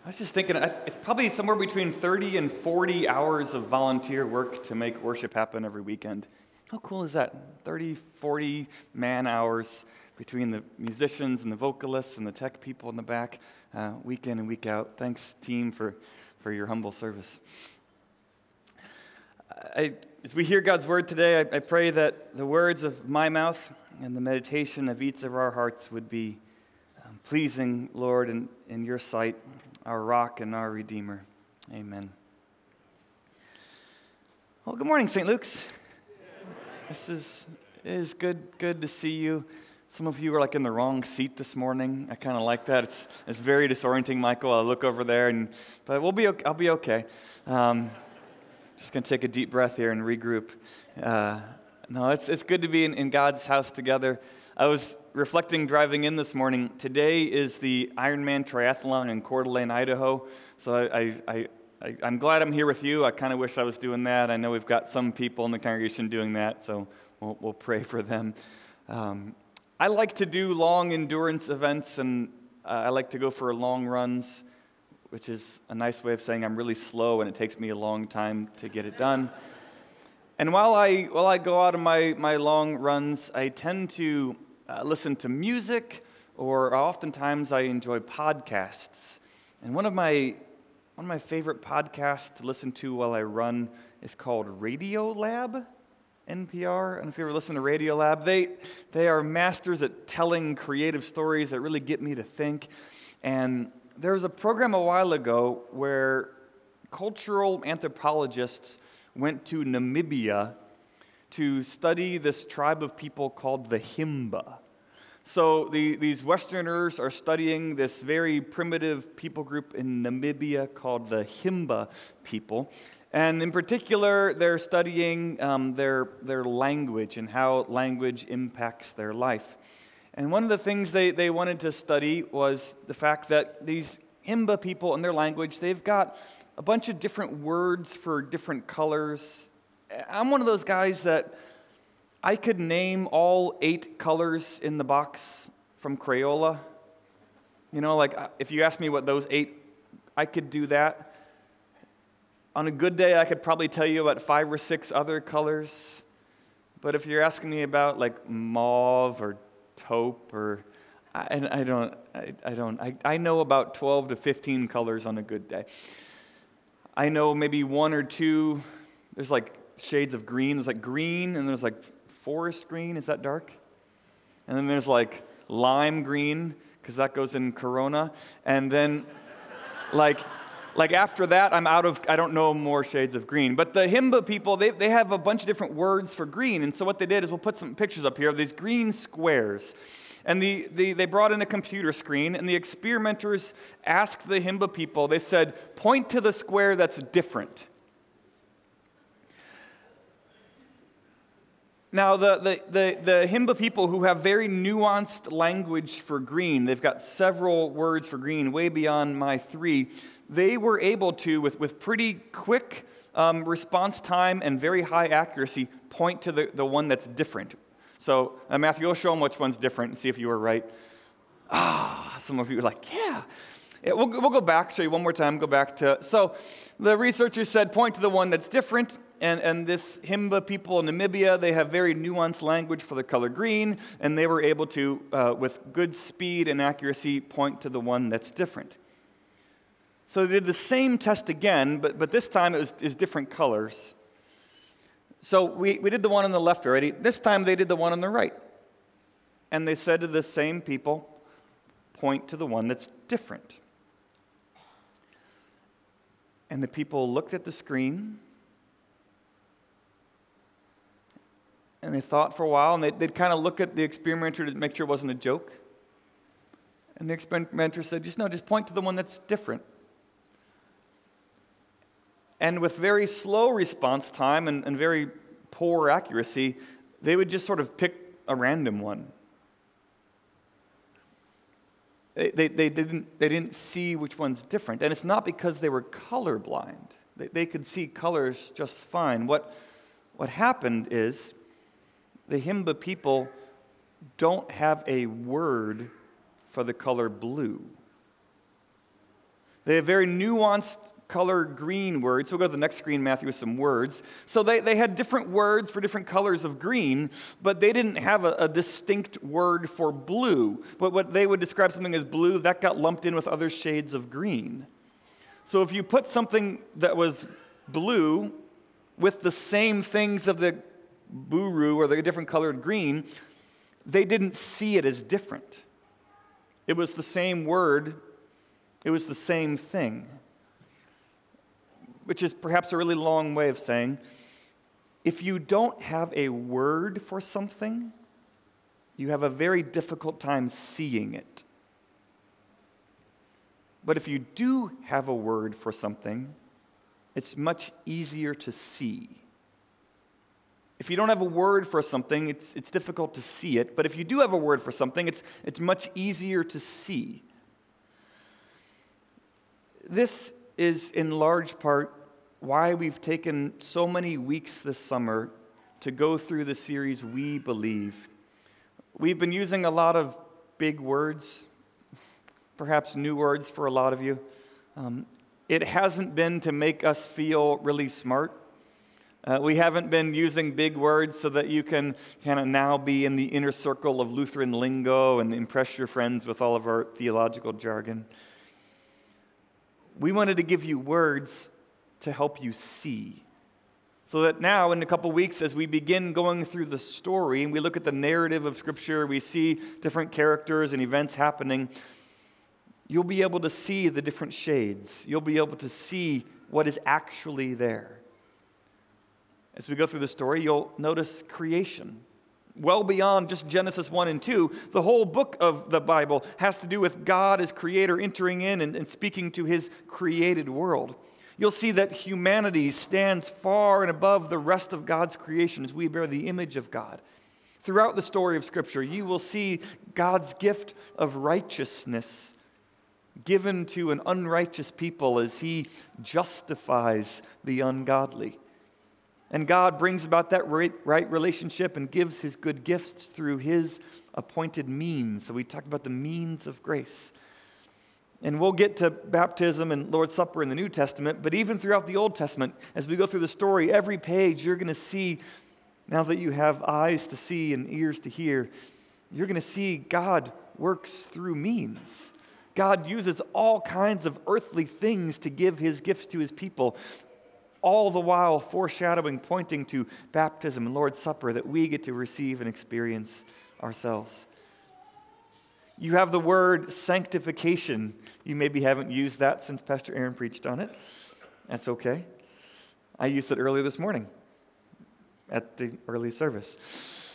I was just thinking, it's probably somewhere between 30 and 40 hours of volunteer work to make worship happen every weekend. How cool is that? 30, 40 man hours between the musicians and the vocalists and the tech people in the back, week in and week out. Thanks, team, for your humble service. As we hear God's word today, I pray that the words of my mouth and the meditation of each of our hearts would be pleasing, Lord, in your sight, our rock and our Redeemer. Amen. Well, good morning, St. Luke's. This is good to see you. Some of you are like in the wrong seat this morning. I kind of like that. It's very disorienting, Michael. I'll look over there, but I'll be okay. Just going to take a deep breath here and regroup. No, it's good to be in God's house together. I was reflecting driving in this morning. Today is the Ironman Triathlon in Coeur d'Alene, Idaho. So I'm glad I'm here with you. I kind of wish I was doing that. I know we've got some people in the congregation doing that, so we'll pray for them. I like to do long endurance events, and I like to go for long runs, which is a nice way of saying I'm really slow and it takes me a long time to get it done. And while I go out on my long runs, I tend to listen to music, or oftentimes I enjoy podcasts. And one of my favorite podcasts to listen to while I run is called Radiolab, NPR. I don't know if you ever listen to Radiolab. They are masters at telling creative stories that really get me to think. And there was a program a while ago where cultural anthropologists went to Namibia to study this tribe of people called the Himba. So these Westerners are studying this very primitive people group in Namibia called the Himba people. And in particular, they're studying their language and how language impacts their life. And one of the things they wanted to study was the fact that these Himba people and their language, they've got a bunch of different words for different colors. I'm one of those guys that I could name all 8 colors in the box from Crayola. You know, like if you ask me what those 8, I could do that. On a good day, I could probably tell you about 5 or 6 other colors. But if you're asking me about like mauve or taupe or I know about 12 to 15 colors on a good day. I know maybe 1 or 2, there's like shades of green. There's like green, and there's like forest green. Is that dark? And then there's like lime green, because that goes in Corona. And then like after that, I don't know more shades of green. But the Himba people, they have a bunch of different words for green. And so what they did is we'll put some pictures up here of these green squares. And they brought in a computer screen, and the experimenters asked the Himba people, they said, point to the square that's different. Now, the Himba people who have very nuanced language for green, they've got several words for green, way beyond my 3, they were able to, with pretty quick response time and very high accuracy, point to the one that's different. So, Matthew, we'll show them which one's different and see if you were right. Some of you are like, yeah. We'll go back, show you one more time, go back to... So, the researchers said, point to the one that's different, and this Himba people in Namibia, they have very nuanced language for the color green, and they were able to, with good speed and accuracy, point to the one that's different. So, they did the same test again, but this time it was different colors. So we did the one on the left already. This time they did the one on the right. And they said to the same people, point to the one that's different. And the people looked at the screen, and they thought for a while, and they'd kind of look at the experimenter to make sure it wasn't a joke. And the experimenter said, just point to the one that's different. And with very slow response time and very poor accuracy, they would just sort of pick a random one. They didn't see which one's different. And it's not because they were colorblind. They could see colors just fine. What happened is the Himba people don't have a word for the color blue. They have very nuanced colored green words. So we'll go to the next screen, Matthew, with some words. So they had different words for different colors of green, but they didn't have a distinct word for blue. But what they would describe something as blue, that got lumped in with other shades of green. So if you put something that was blue with the same things of the buru or the different colored green, they didn't see it as different. It was the same word. It was the same thing. Which is perhaps a really long way of saying, if you don't have a word for something, you have a very difficult time seeing it. But if you do have a word for something, it's much easier to see. If you don't have a word for something, it's difficult to see it. But if you do have a word for something, it's much easier to see. This is in large part why we've taken so many weeks this summer to go through the series We Believe. We've been using a lot of big words, perhaps new words for a lot of you. It hasn't been to make us feel really smart. We haven't been using big words so that you can kind of now be in the inner circle of Lutheran lingo and impress your friends with all of our theological jargon. We wanted to give you words to help you see. So that now, in a couple weeks, as we begin going through the story and we look at the narrative of Scripture, we see different characters and events happening, you'll be able to see the different shades. You'll be able to see what is actually there. As we go through the story, you'll notice creation. Well beyond just Genesis 1 and 2, the whole book of the Bible has to do with God as creator entering in and speaking to his created world. You'll see that humanity stands far and above the rest of God's creation as we bear the image of God. Throughout the story of Scripture, you will see God's gift of righteousness given to an unrighteous people as he justifies the ungodly. And God brings about that right relationship and gives his good gifts through his appointed means. So we talked about the means of grace. And we'll get to baptism and Lord's Supper in the New Testament, but even throughout the Old Testament, as we go through the story, every page you're going to see, now that you have eyes to see and ears to hear, you're going to see God works through means. God uses all kinds of earthly things to give his gifts to his people, all the while foreshadowing, pointing to baptism and Lord's Supper that we get to receive and experience ourselves. You have the word sanctification. You maybe haven't used that since Pastor Aaron preached on it. That's okay. I used it earlier this morning at the early service.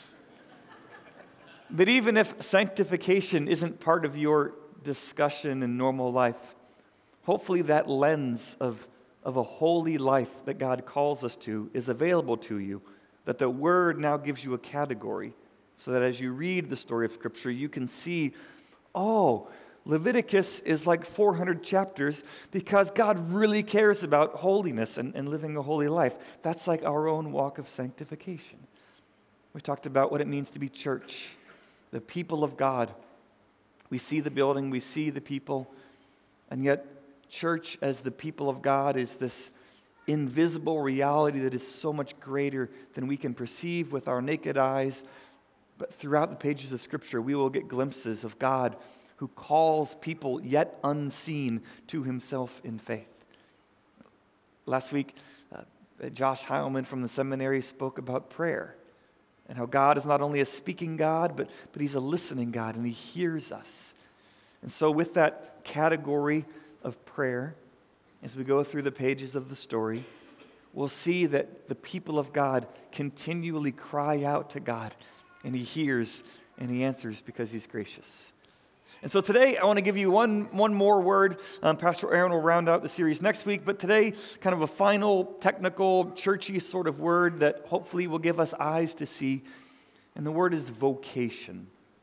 But even if sanctification isn't part of your discussion in normal life, hopefully that lens of a holy life that God calls us to is available to you, that the Word now gives you a category so that as you read the story of Scripture, you can see, oh, Leviticus is like 400 chapters because God really cares about holiness and living a holy life. That's like our own walk of sanctification. We talked about what it means to be church, the people of God. We see the building, we see the people, and yet church as the people of God is this invisible reality that is so much greater than we can perceive with our naked eyes. But throughout the pages of Scripture, we will get glimpses of God who calls people yet unseen to himself in faith. Last week, Josh Heilman from the seminary spoke about prayer and how God is not only a speaking God, but he's a listening God, and he hears us. And so with that category of prayer, as we go through the pages of the story, we'll see that the people of God continually cry out to God, and he hears and he answers because he's gracious. And so today I want to give you one more word. Pastor Aaron will round out the series next week, but today kind of a final technical churchy sort of word that hopefully will give us eyes to see, and the word is vocation.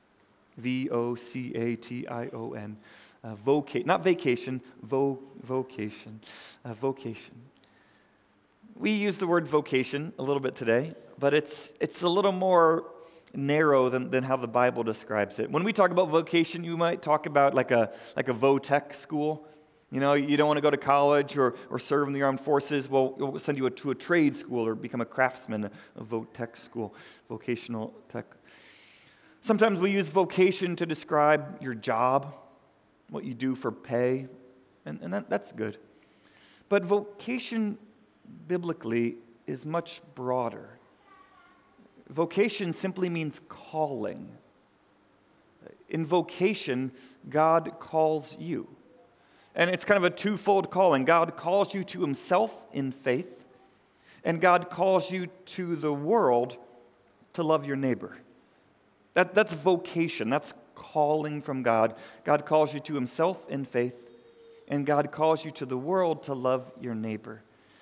V-O-C-A-T-I-O-N. Not vacation, vocation. Vocation. We use the word vocation a little bit today, but it's a little more narrow than how the Bible describes it. When we talk about vocation, you might talk about like a vo-tech school. You know, you don't want to go to college or serve in the armed forces. Well, we'll send you to a trade school or become a craftsman, a VOTech school, vocational tech. Sometimes we use vocation to describe your job, what you do for pay, and that's good. But vocation, biblically, is much broader. Vocation simply means calling. In vocation, God calls you. And it's kind of a twofold calling. God calls you to himself in faith, and God calls you to the world to love your neighbor. That's vocation. That's calling from God. God calls you to himself in faith, and God calls you to the world to love your neighbor.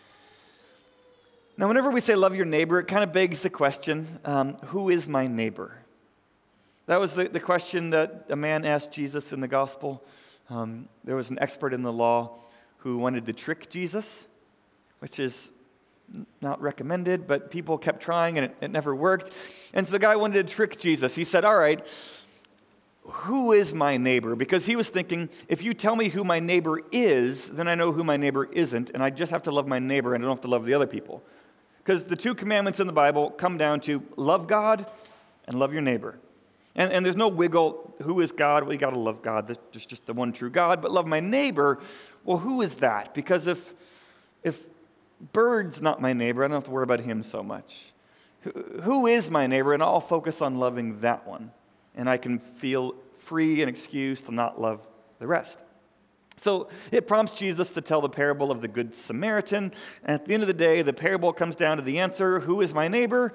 Now, whenever we say love your neighbor, it kind of begs the question, who is my neighbor? That was the question that a man asked Jesus in the gospel. There was an expert in the law who wanted to trick Jesus, which is not recommended, but people kept trying and it never worked. And so the guy wanted to trick Jesus. He said, all right, who is my neighbor? Because he was thinking, if you tell me who my neighbor is, then I know who my neighbor isn't, and I just have to love my neighbor and I don't have to love the other people. Because the two commandments in the Bible come down to love God and love your neighbor. And there's no wiggle. Who is God? Well, you got to love God. There's just the one true God. But love my neighbor, well, who is that? Because if Bird's not my neighbor, I don't have to worry about him so much. Who is my neighbor? And I'll focus on loving that one. And I can feel free and excused to not love the rest. So it prompts Jesus to tell the parable of the Good Samaritan. And at the end of the day, the parable comes down to the answer, who is my neighbor?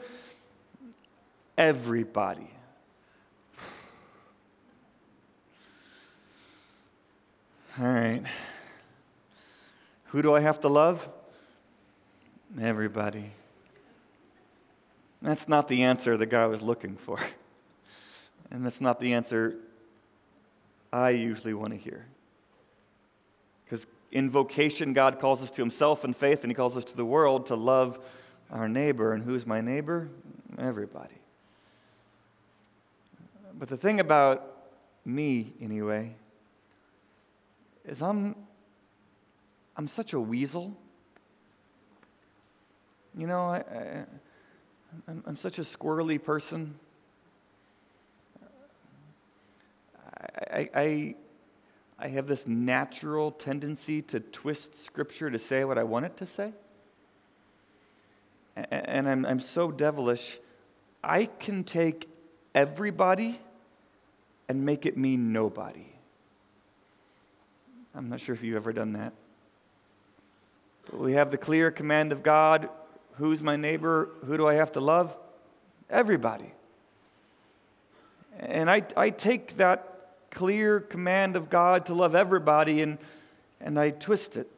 Everybody. All right. Who do I have to love? Everybody. That's not the answer the guy was looking for. And that's not the answer I usually want to hear. Because in vocation, God calls us to himself in faith, and he calls us to the world to love our neighbor. And who's my neighbor? Everybody. But the thing about me, anyway, is I'm such a weasel. You know, I'm such a squirrely person. I have this natural tendency to twist Scripture to say what I want it to say. And I'm so devilish. I can take everybody and make it mean nobody. I'm not sure if you've ever done that. But we have the clear command of God. Who's my neighbor? Who do I have to love? Everybody. And I take that clear command of God to love everybody and I twist it.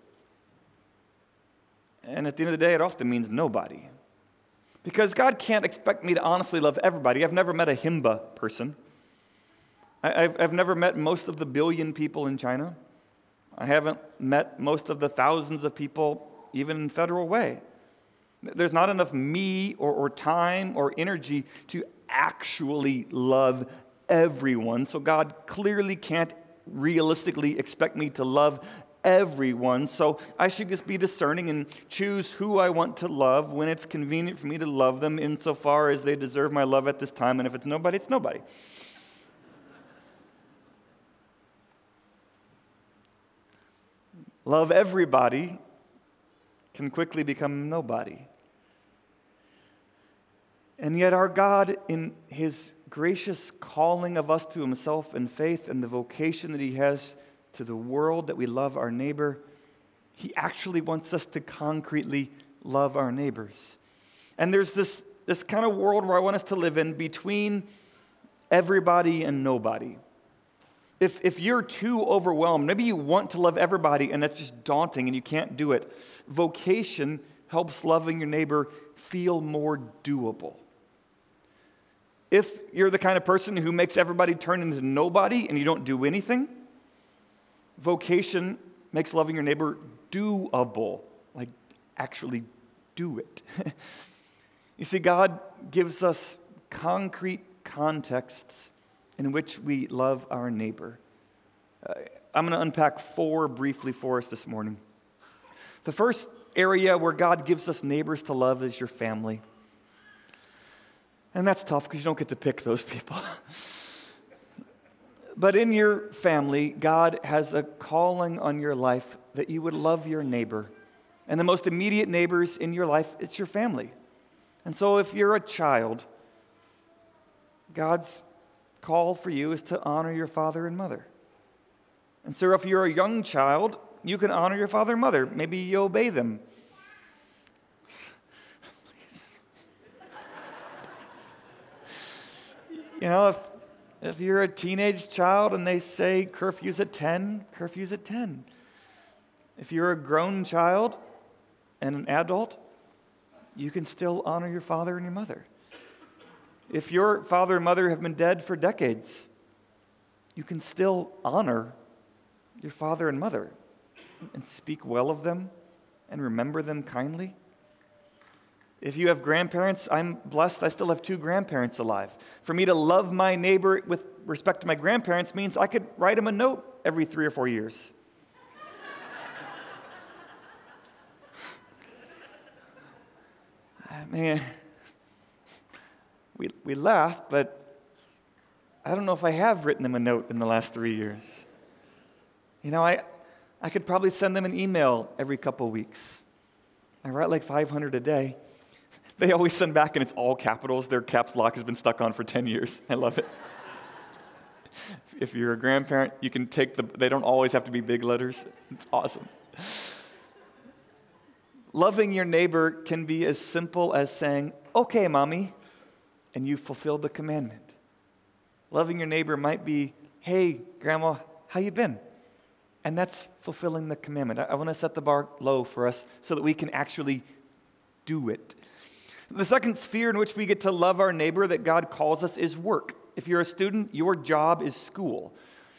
And at the end of the day, it often means nobody. Because God can't expect me to honestly love everybody. I've never met a Himba person. I've never met most of the billion people in China. I haven't met most of the thousands of people, even in Federal Way. There's not enough me or time or energy to actually love everyone. So God clearly can't realistically expect me to love everyone. So I should just be discerning and choose who I want to love when it's convenient for me to love them insofar as they deserve my love at this time. And if it's nobody, it's nobody. Love everybody can quickly become nobody. And yet our God, in his gracious calling of us to himself in faith and the vocation that he has to the world that we love our neighbor, he actually wants us to concretely love our neighbors. And there's this kind of world where I want us to live in between everybody and nobody. If you're too overwhelmed, maybe you want to love everybody and that's just daunting and you can't do it. Vocation helps loving your neighbor feel more doable. If you're the kind of person who makes everybody turn into nobody and you don't do anything, vocation makes loving your neighbor doable, like actually do it. You see, God gives us concrete contexts in which we love our neighbor. I'm going to unpack 4 briefly for us this morning. The first area where God gives us neighbors to love is your family. And that's tough because you don't get to pick those people. But in your family, God has a calling on your life that you would love your neighbor. And the most immediate neighbors in your life, it's your family. And so if you're a child, God's call for you is to honor your father and mother. And so if you're a young child, you can honor your father and mother. Maybe you obey them. You know, if you're a teenage child and they say curfew's at 10, curfew's at 10. If you're a grown child and an adult, you can still honor your father and your mother. If your father and mother have been dead for decades, you can still honor your father and mother and speak well of them and remember them kindly. If you have grandparents, I'm blessed I still have 2 grandparents alive. For me to love my neighbor with respect to my grandparents means I could write them a note every 3 or 4 years. Man, we laugh, but I don't know if I have written them a note in the last 3 years. You know, I could probably send them an email every couple weeks. I write like 500 a day. They always send back, and it's all capitals. Their caps lock has been stuck on for 10 years. I love it. If you're a grandparent, you can take they don't always have to be big letters. It's awesome. Loving your neighbor can be as simple as saying, "Okay, Mommy," and you fulfilled the commandment. Loving your neighbor might be, "Hey, Grandma, how you been?" And that's fulfilling the commandment. I want to set the bar low for us so that we can actually do it. The second sphere in which we get to love our neighbor that God calls us is work. If you're a student, your job is school.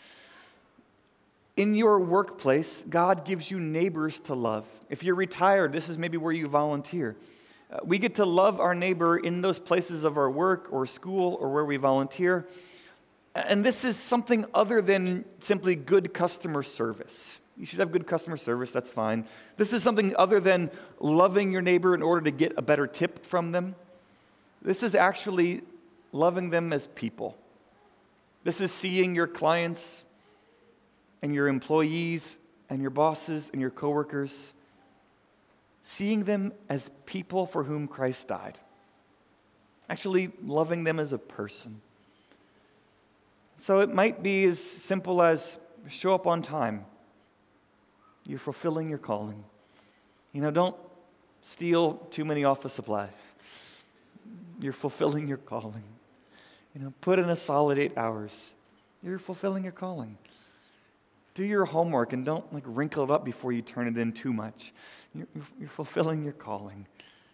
In your workplace, God gives you neighbors to love. If you're retired, this is maybe where you volunteer. We get to love our neighbor in those places of our work or school or where we volunteer. And this is something other than simply good customer service. You should have good customer service, that's fine. This is something other than loving your neighbor in order to get a better tip from them. This is actually loving them as people. This is seeing your clients and your employees and your bosses and your coworkers, seeing them as people for whom Christ died. Actually loving them as a person. So it might be as simple as show up on time. You're fulfilling your calling. You know, don't steal too many office supplies. You're fulfilling your calling. You know, put in a solid 8 hours. You're fulfilling your calling. Do your homework and don't wrinkle it up before you turn it in too much. You're fulfilling your calling.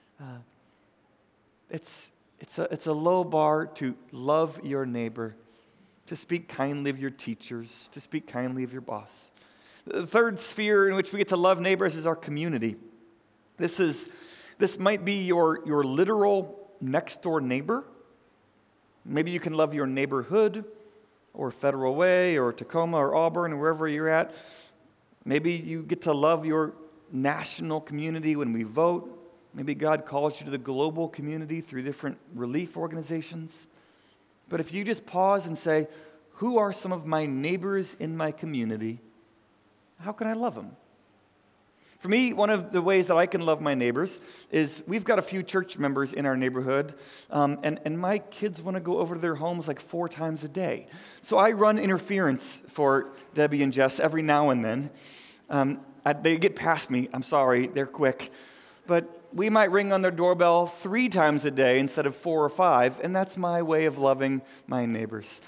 It's a low bar to love your neighbor, to speak kindly of your teachers, to speak kindly of your boss. The third sphere in which we get to love neighbors is our community. This might be your literal next door neighbor. Maybe you can love your neighborhood, or Federal Way, or Tacoma, or Auburn, or wherever you're at. Maybe you get to love your national community when we vote. Maybe God calls you to the global community through different relief organizations. But if you just pause and say, who are some of my neighbors in my community? How can I love them? For me, one of the ways that I can love my neighbors is we've got a few church members in our neighborhood, and my kids want to go over to their homes 4 times a day. So I run interference for Debbie and Jess every now and then. They get past me. I'm sorry, they're quick. But we might ring on their doorbell 3 times a day instead of 4 or 5, and that's my way of loving my neighbors.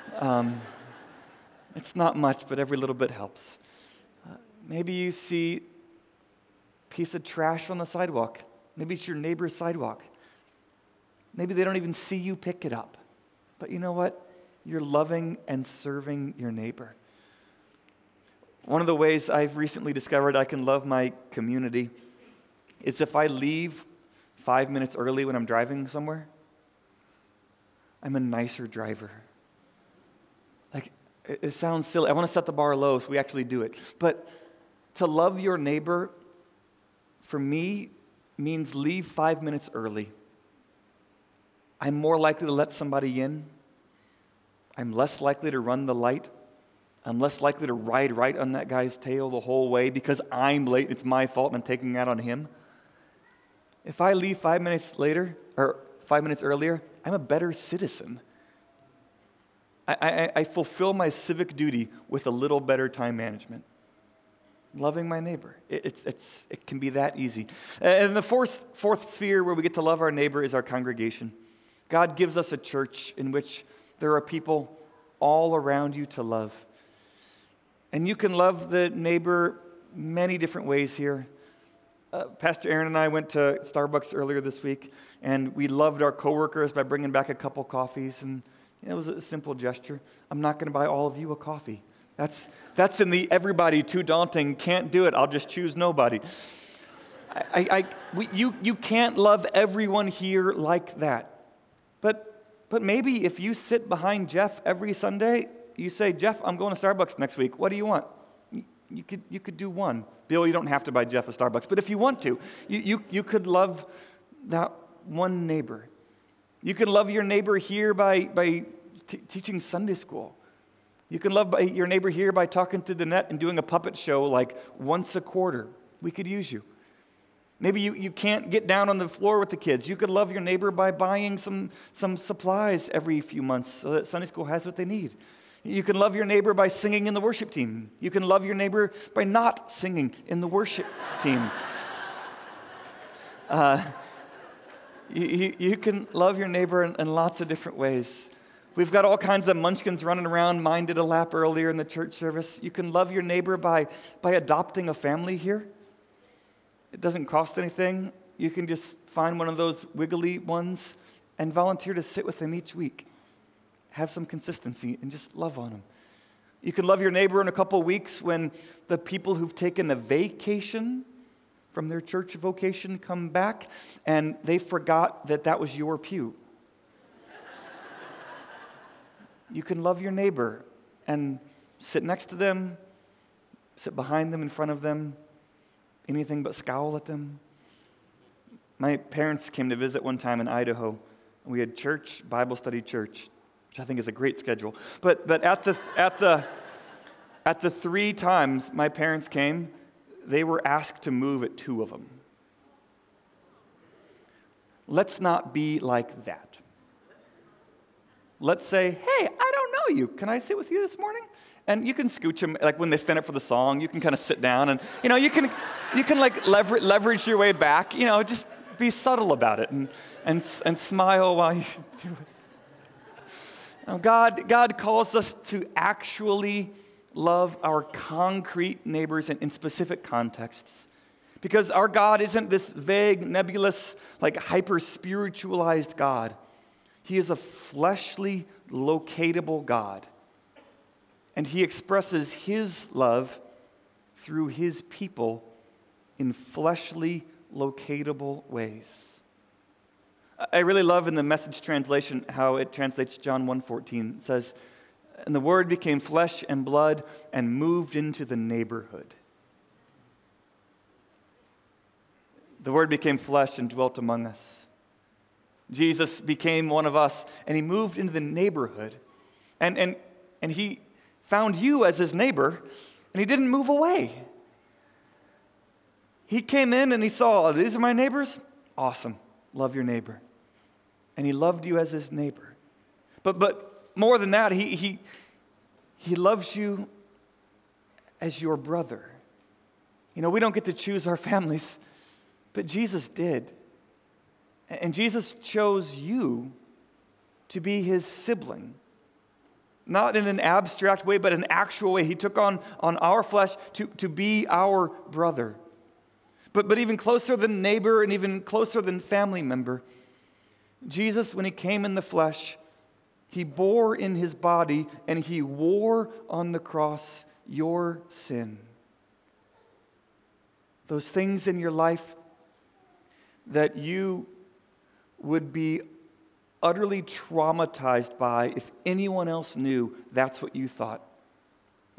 It's not much, but every little bit helps. Maybe you see piece of trash on the sidewalk. Maybe it's your neighbor's sidewalk. Maybe they don't even see you pick it up. But you know what? You're loving and serving your neighbor. One of the ways I've recently discovered I can love my community is if I leave 5 minutes early when I'm driving somewhere, I'm a nicer driver. It sounds silly. I want to set the bar low so we actually do it. But to love your neighbor, for me, means leave 5 minutes early. I'm more likely to let somebody in. I'm less likely to run the light. I'm less likely to ride right on that guy's tail the whole way because I'm late. It's my fault and I'm taking that on him. If I leave 5 minutes later, or 5 minutes earlier, I'm a better citizen. I fulfill my civic duty with a little better time management. Loving my neighbor. It can be that easy. And the fourth sphere where we get to love our neighbor is our congregation. God gives us a church in which there are people all around you to love. And you can love the neighbor many different ways here. Pastor Aaron and I went to Starbucks earlier this week, and we loved our coworkers by bringing back a couple coffees, and it was a simple gesture. I'm not going to buy all of you a coffee. That's in the everybody too daunting, can't do it, I'll just choose nobody. You can't love everyone here like that. But maybe if you sit behind Jeff every Sunday, you say, Jeff, I'm going to Starbucks next week. What do you want? You could do one. Bill, you don't have to buy Jeff a Starbucks, but if you want to, you could love that one neighbor. You can love your neighbor here by teaching Sunday school. You can love your neighbor here by talking to the net and doing a puppet show like once a quarter. We could use you. Maybe you can't get down on the floor with the kids. You could love your neighbor by buying some supplies every few months so that Sunday school has what they need. You can love your neighbor by singing in the worship team. You can love your neighbor by not singing in the worship team. You can love your neighbor in lots of different ways. We've got all kinds of munchkins running around. Mine did a lap earlier in the church service. You can love your neighbor by adopting a family here. It doesn't cost anything. You can just find one of those wiggly ones and volunteer to sit with them each week. Have some consistency and just love on them. You can love your neighbor in a couple of weeks when the people who've taken a vacation from their church vocation come back and they forgot that was your pew. You can love your neighbor and sit next to them, sit behind them, in front of them, anything but scowl at them. My parents came to visit one time in Idaho. We had church, Bible study church, which I think is a great schedule. But at the 3 times my parents came, they were asked to move at 2 of them. Let's not be like that. Let's say, hey, I don't know you. Can I sit with you this morning? And you can scooch them, like when they stand up for the song, you can kind of sit down and, you can like leverage your way back, just be subtle about it and smile while you do it. Now, God calls us to actually love our concrete neighbors in specific contexts. Because our God isn't this vague, nebulous, like hyper-spiritualized God. He is a fleshly, locatable God. And he expresses his love through his people in fleshly, locatable ways. I really love in the Message translation how it translates John 1:14. It says, and the Word became flesh and blood and moved into the neighborhood. The Word became flesh and dwelt among us. Jesus became one of us, and he moved into the neighborhood. And he found you as his neighbor, and he didn't move away. He came in and he saw, oh, these are my neighbors? Awesome. Love your neighbor. And he loved you as his neighbor. But more than that, he loves you as your brother. We don't get to choose our families, but Jesus did. And Jesus chose you to be his sibling. Not in an abstract way, but an actual way. He took on our flesh to be our brother. But even closer than neighbor and even closer than family member, Jesus, when he came in the flesh, he bore in his body and he wore on the cross your sin. Those things in your life that you would be utterly traumatized by if anyone else knew that's what you thought.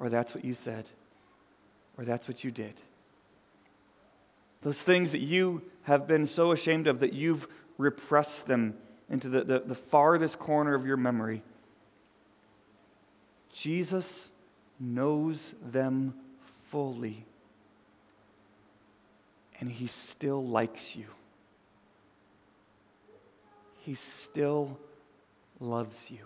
or that's what you said, or that's what you did. Those things that you have been so ashamed of that you've repressed them into the farthest corner of your memory. Jesus knows them fully, and he still likes you. He still loves you.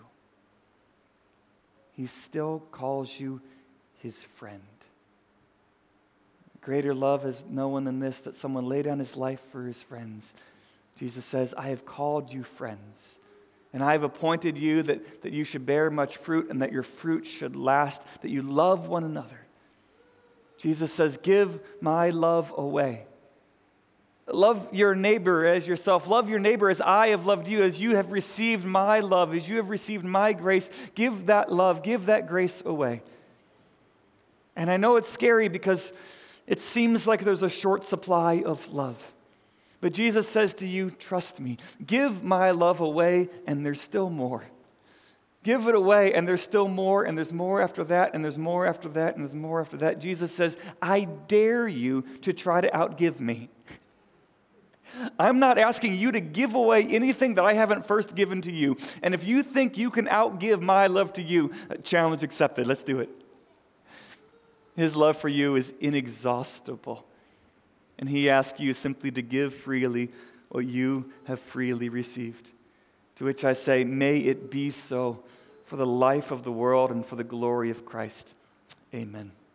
He still calls you his friend. Greater love has no one than this, that someone lay down his life for his friends. Jesus says, I have called you friends, and I have appointed you that you should bear much fruit and that your fruit should last, that you love one another. Jesus says, give my love away. Love your neighbor as yourself. Love your neighbor as I have loved you, as you have received my love, as you have received my grace. Give that love, give that grace away. And I know it's scary because it seems like there's a short supply of love. But Jesus says to you, trust me. Give my love away, and there's still more. Give it away, and there's still more, and there's more after that, and there's more after that, and there's more after that. Jesus says, I dare you to try to outgive me. I'm not asking you to give away anything that I haven't first given to you. And if you think you can outgive my love to you, challenge accepted. Let's do it. His love for you is inexhaustible. And he asks you simply to give freely what you have freely received. To which I say, may it be so for the life of the world and for the glory of Christ. Amen.